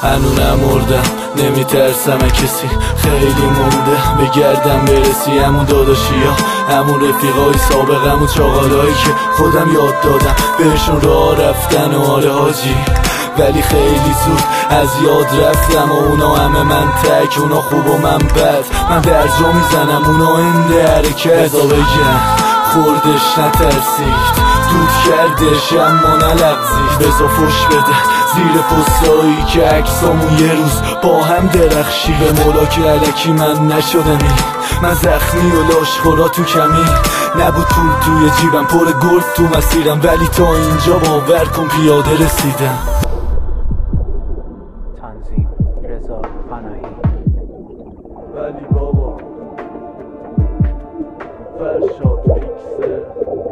هنو نمردم نمیترسم کسی، خیلی مونده بگردم برسی. همون داداشی ها، همون رفیقای سابقمون، چاقالایی که خودم یاد دادم بهشون راه رفتن و آره حاجی، ولی خیلی زود از یاد رفتم و اونا همه من تک، اونا خوب و من بد، من درجا میزنم اونا انده حرکت. بذار بگم خوردش نترسید، دود کردش اما نلغزید. بذار فش بده زیر پستایی که عکسامون یه روز با هم درخشی. به مولا که علکی من نشدمی، من زخمی و لاشخورا تو کمی، نبود پول توی جیبم پر گلد تو مسیرم، ولی تا اینجا باور کن پیاده رسیدم. تنظیم رضا پناهی. ولی بابا فرشاد پیکسل.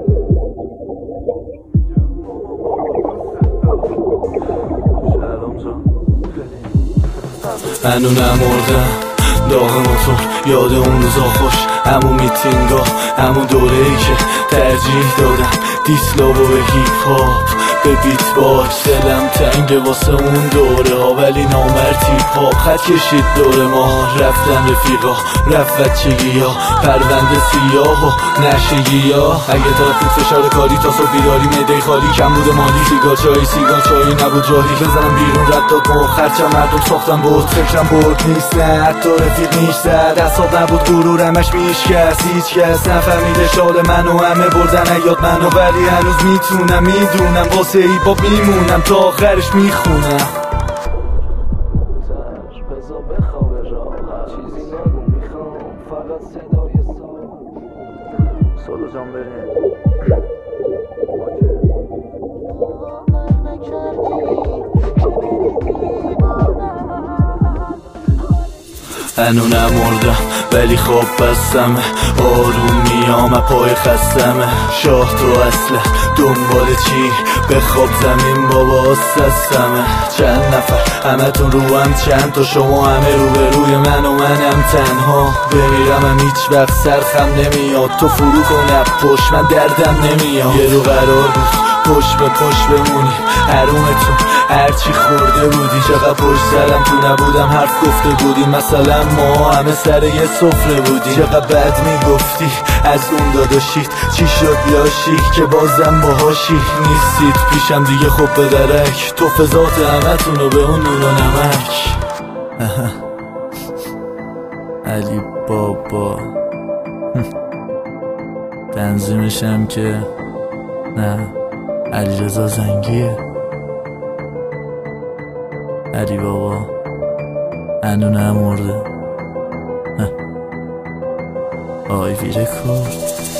هنو نمردم داغ موتور، یاد اون روزا خوش، همون میتینگا، همون دوره‌ای که ترجیح دادم دیسلابو به هیپ هاپ، به بیت باکس. دلم تنگه واسه اون دوره ها، ولی نامرد تیپ ها خط کشید دور ما. رفتن رفیقا، رفت بچگی ها، پرونده سیاه و نشگی ها. اگه تا فشار کاری تا صبح بیداری، میده خالی کم بود مالی، سیگار چایی نبود جایی. بزنم بیرون رد داد مرد، خرچم مردم ساختم بود، فکرم برد نیست نه حتی رفیق نیست. اصاب نبود غرورمش میشکست، هیچ کس نفهمیده شال منو، همه بردن یاد منو، ولی هنوز میتونم میدونم واسه ای با میمونم تا آخرش میخونم. بذار بخواب راحت، چیزی نگو میخوام فقط صدای سولو جان بریم. هنو نمردم ولی خواب بستم، آروم میام پای خستمه. شاه تو اصله دنبال چی؟ بخواب زمین بابا سستمه. چند نفر همه تون رو هم، چند تا شما همه رو به روی من و منم تنها. بمیرم هم هیچ وقت سرخم نمیاد، تو فرو کن پشت من دردم نمیاد. یه رو قرار بود پشت به پشت بمونی، حرومتون هرچی خورده بودی. چقدر پشت سرم تو نبودم حرف گفته بودی، مثلا ما همه سر یه سفره بودی. چقدر بد میگفتی از اون داداشیت، چی شد لاشی که بازم باهاشی نیستید پیشم دیگه. خب به درک تو فضات همه تونو به اون نور و نمک. علی بابا تنظیمشم که نه، علیرضا زنگیه. علی بابا هنو نمرده. آی ویره کرد.